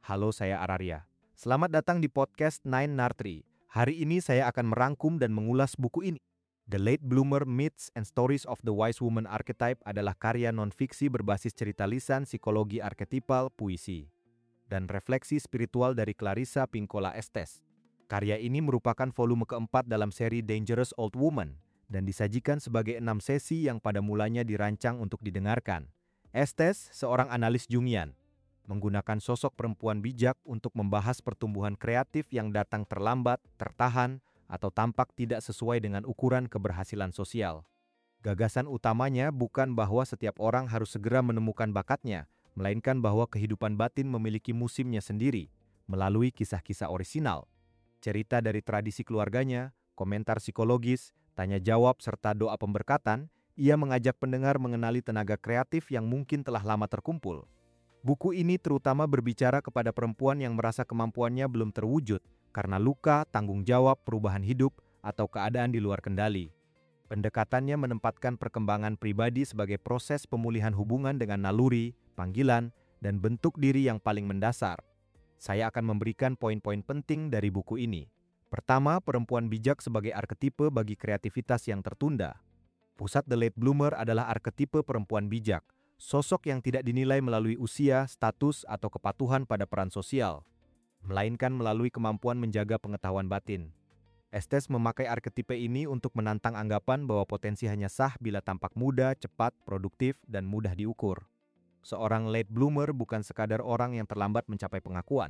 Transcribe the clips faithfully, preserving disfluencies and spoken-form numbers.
Halo, saya Araria. Selamat datang di podcast Nine Nartri. Hari ini saya akan merangkum dan mengulas buku ini. The Late Bloomer Myths and Stories of the Wise Woman Archetype adalah karya non-fiksi berbasis cerita lisan, psikologi arketipal, puisi, dan refleksi spiritual dari Clarissa Pinkola Estes. Karya ini merupakan volume keempat dalam seri Dangerous Old Woman dan disajikan sebagai enam sesi yang pada mulanya dirancang untuk didengarkan. Estes, seorang analis Jungian, menggunakan sosok perempuan bijak untuk membahas pertumbuhan kreatif yang datang terlambat, tertahan, atau tampak tidak sesuai dengan ukuran keberhasilan sosial. Gagasan utamanya bukan bahwa setiap orang harus segera menemukan bakatnya, melainkan bahwa kehidupan batin memiliki musimnya sendiri, melalui kisah-kisah orisinal, cerita dari tradisi keluarganya, komentar psikologis, tanya jawab, serta doa pemberkatan. Ia mengajak pendengar mengenali tenaga kreatif yang mungkin telah lama terkumpul. Buku ini terutama berbicara kepada perempuan yang merasa kemampuannya belum terwujud karena luka, tanggung jawab, perubahan hidup, atau keadaan di luar kendali. Pendekatannya menempatkan perkembangan pribadi sebagai proses pemulihan hubungan dengan naluri, panggilan, dan bentuk diri yang paling mendasar. Saya akan memberikan poin-poin penting dari buku ini. Pertama, perempuan bijak sebagai arketipe bagi kreativitas yang tertunda. Pusat The Late Bloomer adalah arketipe perempuan bijak, sosok yang tidak dinilai melalui usia, status, atau kepatuhan pada peran sosial, melainkan melalui kemampuan menjaga pengetahuan batin. Estes memakai arketipe ini untuk menantang anggapan bahwa potensi hanya sah bila tampak muda, cepat, produktif, dan mudah diukur. Seorang late bloomer bukan sekadar orang yang terlambat mencapai pengakuan.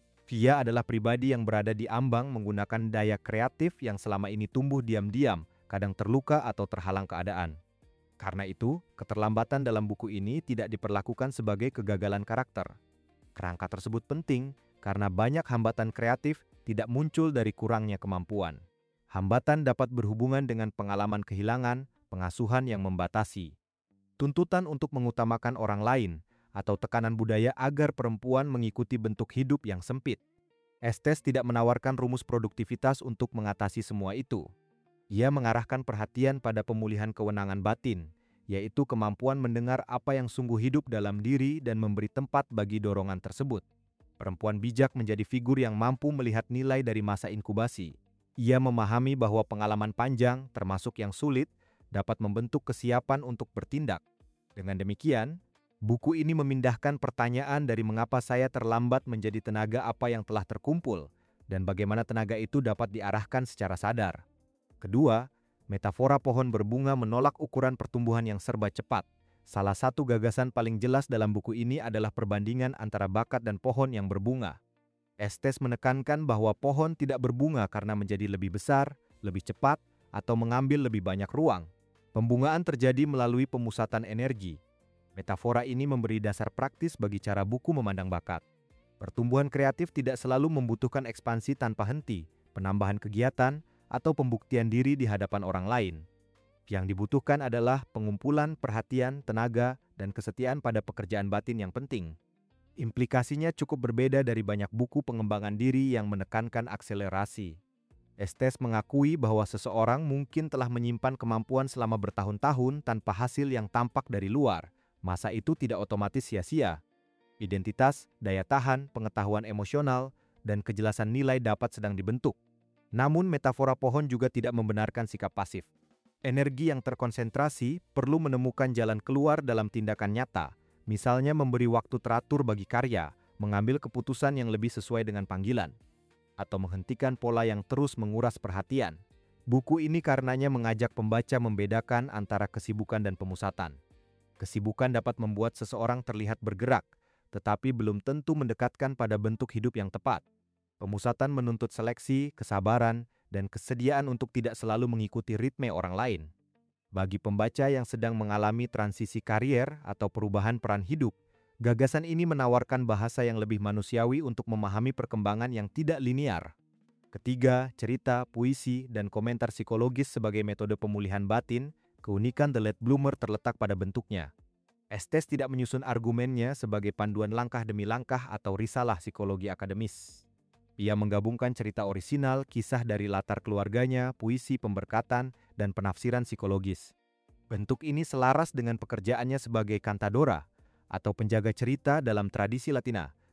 Dia adalah pribadi yang berada di ambang menggunakan daya kreatif yang selama ini tumbuh diam-diam, kadang terluka atau terhalang keadaan. Karena itu, keterlambatan dalam buku ini tidak diperlakukan sebagai kegagalan karakter. Kerangka tersebut penting karena banyak hambatan kreatif tidak muncul dari kurangnya kemampuan. Hambatan dapat berhubungan dengan pengalaman kehilangan, pengasuhan yang membatasi, tuntutan untuk mengutamakan orang lain, atau tekanan budaya agar perempuan mengikuti bentuk hidup yang sempit. Estes tidak menawarkan rumus produktivitas untuk mengatasi semua itu. Ia mengarahkan perhatian pada pemulihan kewenangan batin, yaitu kemampuan mendengar apa yang sungguh hidup dalam diri dan memberi tempat bagi dorongan tersebut. Perempuan bijak menjadi figur yang mampu melihat nilai dari masa inkubasi. Ia memahami bahwa pengalaman panjang, termasuk yang sulit, dapat membentuk kesiapan untuk bertindak. Dengan demikian, buku ini memindahkan pertanyaan dari mengapa saya terlambat menjadi tenaga apa yang telah terkumpul, dan bagaimana tenaga itu dapat diarahkan secara sadar. Kedua, metafora pohon berbunga menolak ukuran pertumbuhan yang serba cepat. Salah satu gagasan paling jelas dalam buku ini adalah perbandingan antara bakat dan pohon yang berbunga. Estes menekankan bahwa pohon tidak berbunga karena menjadi lebih besar, lebih cepat, atau mengambil lebih banyak ruang. Pembungaan terjadi melalui pemusatan energi. Metafora ini memberi dasar praktis bagi cara buku memandang bakat. Pertumbuhan kreatif tidak selalu membutuhkan ekspansi tanpa henti, penambahan kegiatan, atau pembuktian diri di hadapan orang lain. Yang dibutuhkan adalah pengumpulan perhatian, tenaga, dan kesetiaan pada pekerjaan batin yang penting. Implikasinya cukup berbeda dari banyak buku pengembangan diri yang menekankan akselerasi. Estes mengakui bahwa seseorang mungkin telah menyimpan kemampuan selama bertahun-tahun tanpa hasil yang tampak dari luar. Masa itu tidak otomatis sia-sia. Identitas, daya tahan, pengetahuan emosional, dan kejelasan nilai dapat sedang dibentuk. Namun metafora pohon juga tidak membenarkan sikap pasif. Energi yang terkonsentrasi perlu menemukan jalan keluar dalam tindakan nyata, misalnya memberi waktu teratur bagi karya, mengambil keputusan yang lebih sesuai dengan panggilan, atau menghentikan pola yang terus menguras perhatian. Buku ini karenanya mengajak pembaca membedakan antara kesibukan dan pemusatan. Kesibukan dapat membuat seseorang terlihat bergerak, tetapi belum tentu mendekatkan pada bentuk hidup yang tepat. Pemusatan menuntut seleksi, kesabaran, dan kesediaan untuk tidak selalu mengikuti ritme orang lain. Bagi pembaca yang sedang mengalami transisi karier atau perubahan peran hidup, gagasan ini menawarkan bahasa yang lebih manusiawi untuk memahami perkembangan yang tidak linear. Ketiga, cerita, puisi, dan komentar psikologis sebagai metode pemulihan batin. Keunikan The Late Bloomer terletak pada bentuknya. Estes tidak menyusun argumennya sebagai panduan langkah demi langkah atau risalah psikologi akademis. Ia menggabungkan cerita orisinal, kisah dari latar keluarganya, puisi pemberkatan, dan penafsiran psikologis. Bentuk ini selaras dengan pekerjaannya sebagai cantadora, atau penjaga cerita dalam tradisi Latina,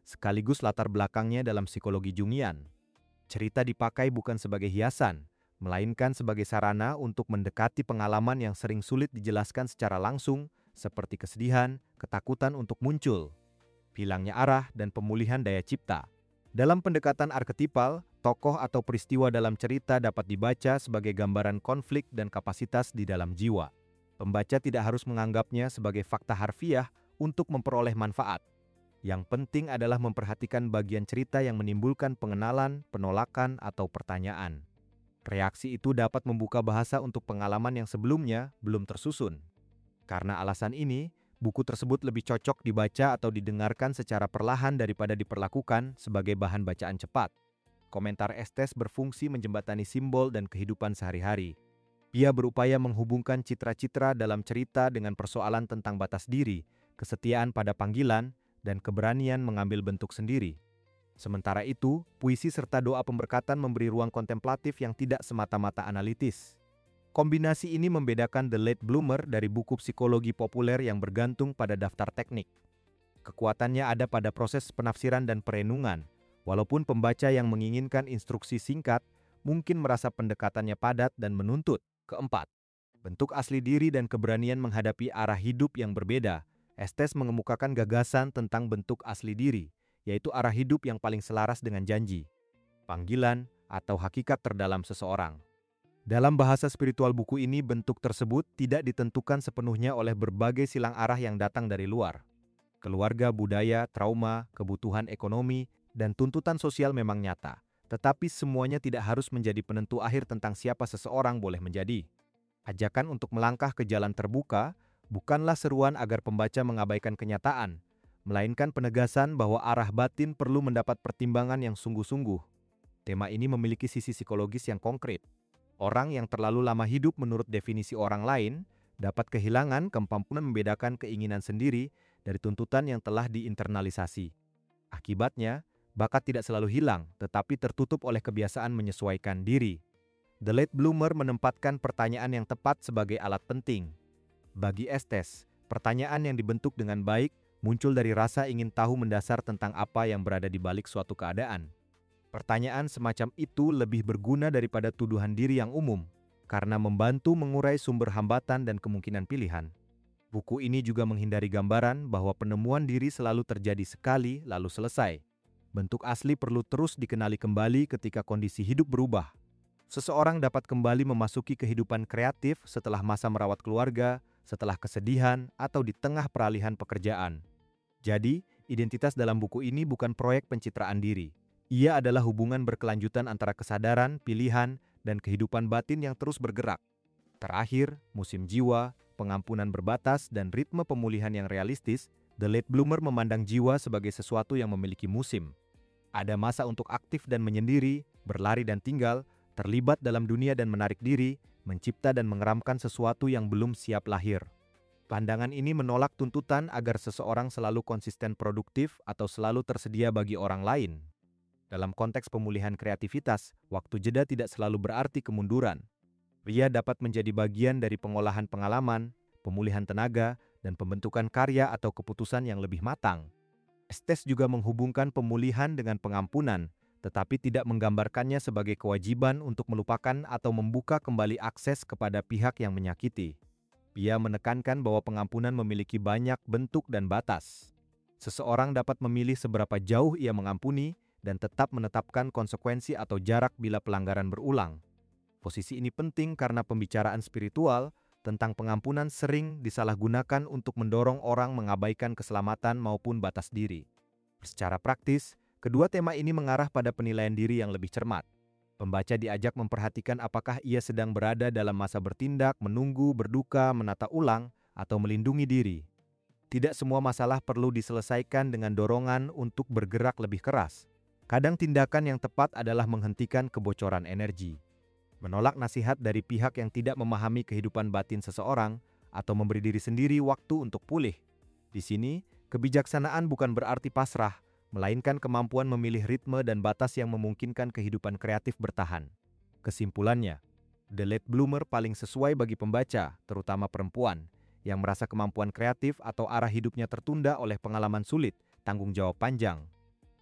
sekaligus latar belakangnya dalam psikologi Jungian. Cerita dipakai bukan sebagai hiasan, melainkan sebagai sarana untuk mendekati pengalaman yang sering sulit dijelaskan secara langsung, seperti kesedihan, ketakutan untuk muncul, hilangnya arah, dan pemulihan daya cipta. Dalam pendekatan arketipal, tokoh atau peristiwa dalam cerita dapat dibaca sebagai gambaran konflik dan kapasitas di dalam jiwa. Pembaca tidak harus menganggapnya sebagai fakta harfiah untuk memperoleh manfaat. Yang penting adalah memperhatikan bagian cerita yang menimbulkan pengenalan, penolakan, atau pertanyaan. Reaksi itu dapat membuka bahasa untuk pengalaman yang sebelumnya belum tersusun. Karena alasan ini, buku tersebut lebih cocok dibaca atau didengarkan secara perlahan daripada diperlakukan sebagai bahan bacaan cepat. Komentar Estes berfungsi menjembatani simbol dan kehidupan sehari-hari. Ia berupaya menghubungkan citra-citra dalam cerita dengan persoalan tentang batas diri, kesetiaan pada panggilan, dan keberanian mengambil bentuk sendiri. Sementara itu, puisi serta doa pemberkatan memberi ruang kontemplatif yang tidak semata-mata analitis. Kombinasi ini membedakan The Late Bloomer dari buku psikologi populer yang bergantung pada daftar teknik. Kekuatannya ada pada proses penafsiran dan perenungan, walaupun pembaca yang menginginkan instruksi singkat mungkin merasa pendekatannya padat dan menuntut. Keempat, bentuk asli diri dan keberanian menghadapi arah hidup yang berbeda. Estes mengemukakan gagasan tentang bentuk asli diri, yaitu arah hidup yang paling selaras dengan janji, panggilan, atau hakikat terdalam seseorang. Dalam bahasa spiritual buku ini, bentuk tersebut tidak ditentukan sepenuhnya oleh berbagai silang arah yang datang dari luar. Keluarga, budaya, trauma, kebutuhan ekonomi, dan tuntutan sosial memang nyata, tetapi semuanya tidak harus menjadi penentu akhir tentang siapa seseorang boleh menjadi. Ajakan untuk melangkah ke jalan terbuka bukanlah seruan agar pembaca mengabaikan kenyataan, melainkan penegasan bahwa arah batin perlu mendapat pertimbangan yang sungguh-sungguh. Tema ini memiliki sisi psikologis yang konkret. Orang yang terlalu lama hidup menurut definisi orang lain dapat kehilangan kemampuan membedakan keinginan sendiri dari tuntutan yang telah diinternalisasi. Akibatnya, bakat tidak selalu hilang, tetapi tertutup oleh kebiasaan menyesuaikan diri. The Late Bloomer menempatkan pertanyaan yang tepat sebagai alat penting. Bagi Estes, pertanyaan yang dibentuk dengan baik muncul dari rasa ingin tahu mendasar tentang apa yang berada di balik suatu keadaan. Pertanyaan semacam itu lebih berguna daripada tuduhan diri yang umum, karena membantu mengurai sumber hambatan dan kemungkinan pilihan. Buku ini juga menghindari gambaran bahwa penemuan diri selalu terjadi sekali lalu selesai. Bentuk asli perlu terus dikenali kembali ketika kondisi hidup berubah. Seseorang dapat kembali memasuki kehidupan kreatif setelah masa merawat keluarga, setelah kesedihan, atau di tengah peralihan pekerjaan. Jadi, identitas dalam buku ini bukan proyek pencitraan diri. Ia adalah hubungan berkelanjutan antara kesadaran, pilihan, dan kehidupan batin yang terus bergerak. Terakhir, musim jiwa, pengampunan berbatas, dan ritme pemulihan yang realistis, The Late Bloomer memandang jiwa sebagai sesuatu yang memiliki musim. Ada masa untuk aktif dan menyendiri, berlari dan tinggal, terlibat dalam dunia dan menarik diri, mencipta dan mengeramkan sesuatu yang belum siap lahir. Pandangan ini menolak tuntutan agar seseorang selalu konsisten produktif atau selalu tersedia bagi orang lain. Dalam konteks pemulihan kreativitas, waktu jeda tidak selalu berarti kemunduran. Pria dapat menjadi bagian dari pengolahan pengalaman, pemulihan tenaga, dan pembentukan karya atau keputusan yang lebih matang. Estes juga menghubungkan pemulihan dengan pengampunan, tetapi tidak menggambarkannya sebagai kewajiban untuk melupakan atau membuka kembali akses kepada pihak yang menyakiti. Ia menekankan bahwa pengampunan memiliki banyak bentuk dan batas. Seseorang dapat memilih seberapa jauh ia mengampuni, dan tetap menetapkan konsekuensi atau jarak bila pelanggaran berulang. Posisi ini penting karena pembicaraan spiritual tentang pengampunan sering disalahgunakan untuk mendorong orang mengabaikan keselamatan maupun batas diri. Secara praktis, kedua tema ini mengarah pada penilaian diri yang lebih cermat. Pembaca diajak memperhatikan apakah ia sedang berada dalam masa bertindak, menunggu, berduka, menata ulang, atau melindungi diri. Tidak semua masalah perlu diselesaikan dengan dorongan untuk bergerak lebih keras. Kadang tindakan yang tepat adalah menghentikan kebocoran energi, menolak nasihat dari pihak yang tidak memahami kehidupan batin seseorang, atau memberi diri sendiri waktu untuk pulih. Di sini, kebijaksanaan bukan berarti pasrah, melainkan kemampuan memilih ritme dan batas yang memungkinkan kehidupan kreatif bertahan. Kesimpulannya, The Late Bloomer paling sesuai bagi pembaca, terutama perempuan, yang merasa kemampuan kreatif atau arah hidupnya tertunda oleh pengalaman sulit, tanggung jawab panjang,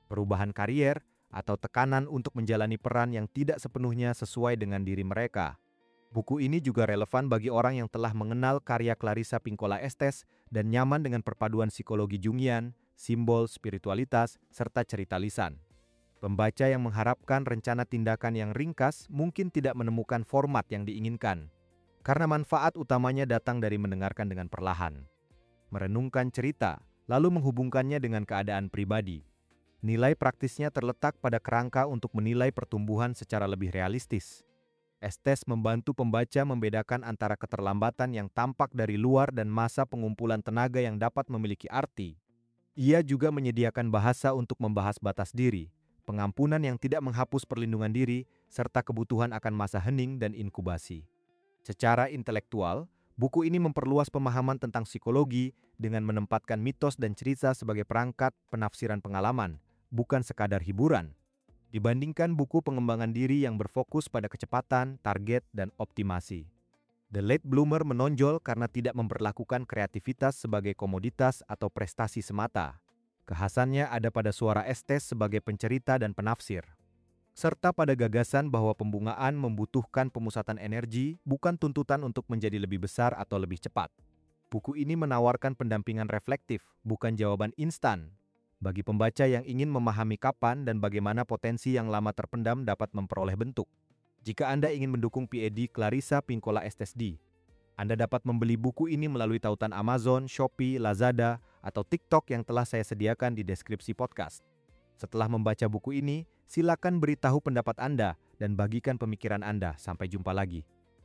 perubahan karier, atau tekanan untuk menjalani peran yang tidak sepenuhnya sesuai dengan diri mereka. Buku ini juga relevan bagi orang yang telah mengenal karya Clarissa Pinkola Estes dan nyaman dengan perpaduan psikologi Jungian, simbol, spiritualitas, serta cerita lisan. Pembaca yang mengharapkan rencana tindakan yang ringkas mungkin tidak menemukan format yang diinginkan, karena manfaat utamanya datang dari mendengarkan dengan perlahan, merenungkan cerita, lalu menghubungkannya dengan keadaan pribadi. Nilai praktisnya terletak pada kerangka untuk menilai pertumbuhan secara lebih realistis. Estes membantu pembaca membedakan antara keterlambatan yang tampak dari luar dan masa pengumpulan tenaga yang dapat memiliki arti. Ia juga menyediakan bahasa untuk membahas batas diri, pengampunan yang tidak menghapus perlindungan diri, serta kebutuhan akan masa hening dan inkubasi. Secara intelektual, buku ini memperluas pemahaman tentang psikologi dengan menempatkan mitos dan cerita sebagai perangkat penafsiran pengalaman, bukan sekadar hiburan. Dibandingkan buku pengembangan diri yang berfokus pada kecepatan, target, dan optimasi. The Late Bloomer menonjol karena tidak memperlakukan kreativitas sebagai komoditas atau prestasi semata. Kekhasannya ada pada suara Estes sebagai pencerita dan penafsir, serta pada gagasan bahwa pembungaan membutuhkan pemusatan energi, bukan tuntutan untuk menjadi lebih besar atau lebih cepat. Buku ini menawarkan pendampingan reflektif, bukan jawaban instan, bagi pembaca yang ingin memahami kapan dan bagaimana potensi yang lama terpendam dapat memperoleh bentuk. Jika Anda ingin mendukung P E D Clarissa Pinkola Estes D, Anda dapat membeli buku ini melalui tautan Amazon, Shopee, Lazada, atau TikTok yang telah saya sediakan di deskripsi podcast. Setelah membaca buku ini, silakan beritahu pendapat Anda dan bagikan pemikiran Anda. Sampai jumpa lagi.